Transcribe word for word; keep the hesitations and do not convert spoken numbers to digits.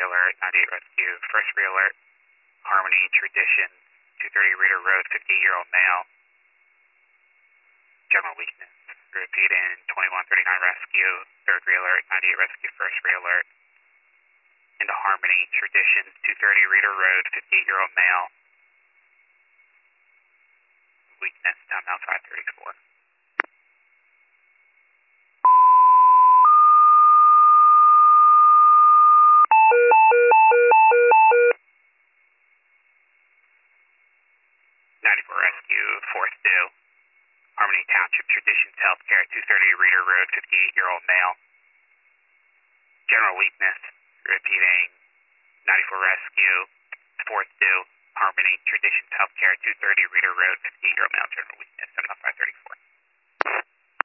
Alert, ninety-eight Rescue, first re-alert, Harmony, Tradition, two thirty Reader Road, fifty-eight-year-old male, general weakness. Repeating, twenty-one thirty-nine Rescue, third re-alert, ninety-eight Rescue, first re-alert, into Harmony, Tradition, two thirty Reader Road, fifty-eight-year-old male, weakness, down now five thirty-four. ninety-four Rescue, fourth due, Harmony Township, Traditions Healthcare, two thirty Reader Road, fifty-eight-year-old male, general weakness. Repeating, ninety-four Rescue, fourth due, Harmony, Traditions Healthcare, two thirty Reader Road, fifty-eight-year-old male, general weakness, down now five thirty-four.